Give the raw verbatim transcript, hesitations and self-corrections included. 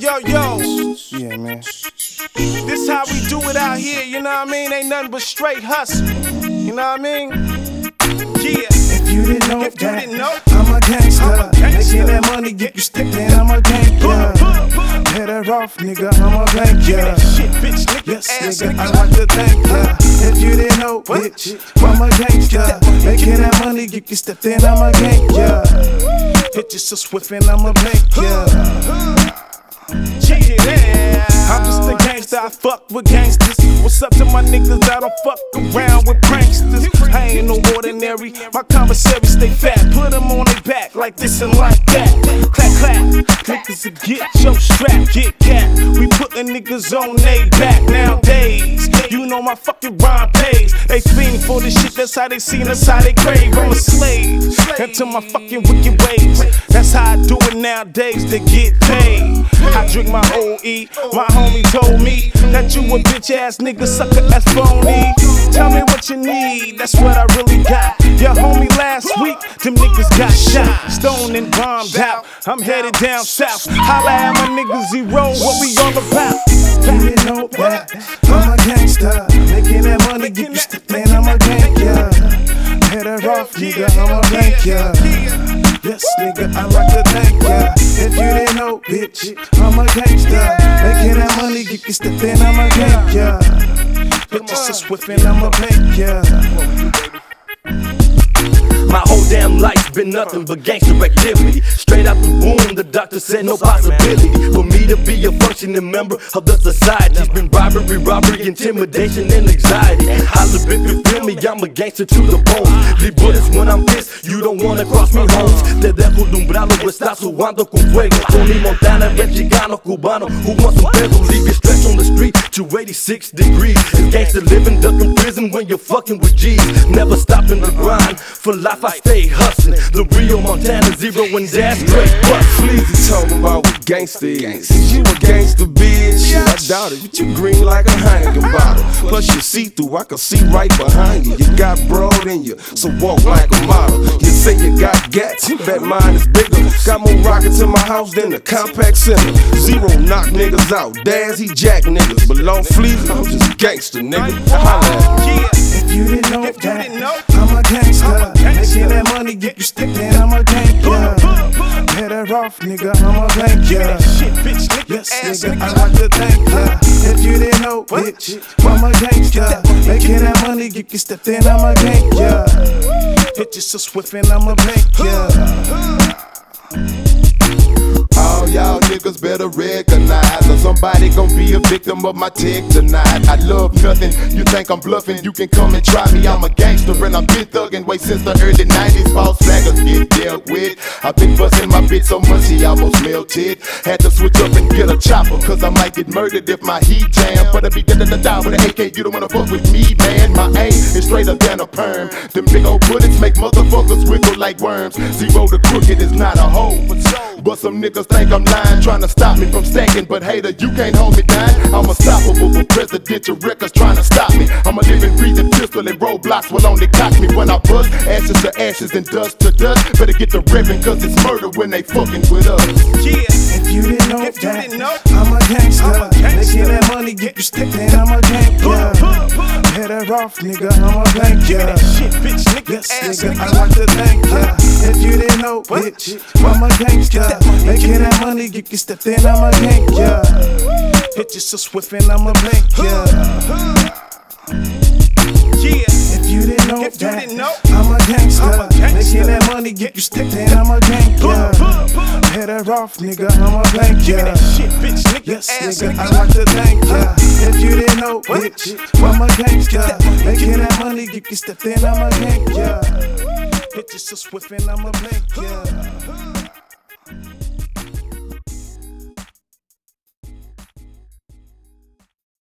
yo, yo. Yeah, man. This how we do it out here, you know what I mean? Ain't nothing but straight hustle, you know what I mean? Yeah. If you didn't know if you that, didn't know, I'm a gangster. I'm a gangster. Making that money, get you stepping, I'm a gangster. Head her off, nigga, I'm a Give me that gangster. shit, bitch, nigga, Yes, ass nigga, nigga. I like to thank ya. If you didn't know, bitch, I'm a gangster. Making that money, get you stepping, I'm a gangster. Hit you so swift and I'm a gangster. Yeah. I'm just a gangster, I fuck with gangsters. What's up to my niggas that don't fuck around with pranksters? I ain't no ordinary, my conversaries stay fat. Put them on their back like this and like that. Clap, clap, niggas will get your strap, get cat. We puttin' niggas on they back nowadays. You know my fucking rhyme pays. They fiend for this shit, that's how they seen us, how they crave. I'm a slave, into my fucking wicked ways. That's how I do it nowadays to get paid. I drink my O E, my homie told me that you a bitch ass nigga, sucker, that's phony. Tell me what you need, that's what I really got. Your homie last week, them niggas got shot, stoned and bombed out. I'm headed down south, holla at my niggas zero, what we all about? You didn't know that, I'm a gangster. Making that money, get you stepping, I'm a gangster. Head her off, nigga, I'm a gangster. Yes, nigga, I like to thank ya. If you didn't know, bitch, I'm a gangster. Making that money, get you stepping, I'm a gangster. Hit you so swift and I'm a gangster. My whole damn life's been nothing but gangster activity. Straight out the womb, the doctor said no possibility for me to be a functioning member of the society. It's been robbery, robbery, intimidation, and anxiety. Holla if you feel me, I'm a gangster to the bone. Leave bullets when I'm pissed, you don't wanna cross me homes. Te dejo alumbrado, estás jugando con fuego. Tony Montana, el chicano cubano who wants some pedo. Leave you stretched on the street to eighty-six degrees. It's gangster living, ducking prison when you're fucking with G's. Never stopping the grind, for life I stay hustling. The real Montana zero and dash straight bust. Sleazy talking about what gangsta is. You a gangsta bitch? I doubt it, but you green like a Heineken bottle. Plus you see through, I can see right behind you. You got broad in you, so walk like a model. You say you got gats, bet mine is bigger. Got more rockets in my house than the compact center. Zero knock niggas out, Daz he jack niggas. Below Fleazy, I'm just gangsta nigga. Holla at me. If you didn't know that, I'm a gangster. Making that money, get you stepping, I'm a gangster. Head her off, nigga, I'm a gangster. Yes, nigga, I like to thank ya. If you didn't know, bitch, I'm a gangster. Making that money, get you stepping, I'm a gangster. Hit you so swift and I'm a gangster. All y'all niggas better recognize, or somebody gon' be a victim of my tick tonight. I love nothing, you think I'm bluffing, you can come and try me. I'm a gangster and I've been thuggin' way since the early nineties. False flaggers get dealt with. I've been bustin' my bitch so much he almost melted. Had to switch up and get a chopper, cause I might get murdered if my heat jam. But I be da da da da with an A K, you don't wanna fuck with me, man. My aim is straighter than a perm. Them big old bullets make motherfuckers wiggle like worms. Zero the crooked is not a hoe, but some niggas think I'm lying, trying to stop me from stacking. But hater, you can't hold me down. I'm unstoppable with presidential records trying to stop me. I'm a living, breathing pistol and roadblocks will only cock me when I bust. Ashes to ashes and dust to dust. Better get the ribbon, cause it's murder when they fucking with us. Yeah. If you didn't know If you that, didn't know, I'm a gangster. I'm a gangster. Making that money, get you stepping, I'm a gangster. Head her off, nigga, I'm a Give me that gangster. shit, bitch, nigga, Yes, ass nigga, I nigga. like to thank ya. If you didn't know, bitch, I'm a gangster. Making that money, get you stepping, I'm a gangster. Hit you so swift and I'm a gangster. Yeah. If you didn't know If you that, didn't know, I'm a gangster. I'm a gangster. Making that money, get you stepping, I'm a gangster. Head her off, nigga, I'm a Give me that gangster. shit, bitch, nigga, Yes, ass nigga, nigga. I like to thank ya. If you didn't know, bitch, I'm a gangster. Making that money, get you stepping, I'm a gangster. Hit you so swift and I'm a gangster.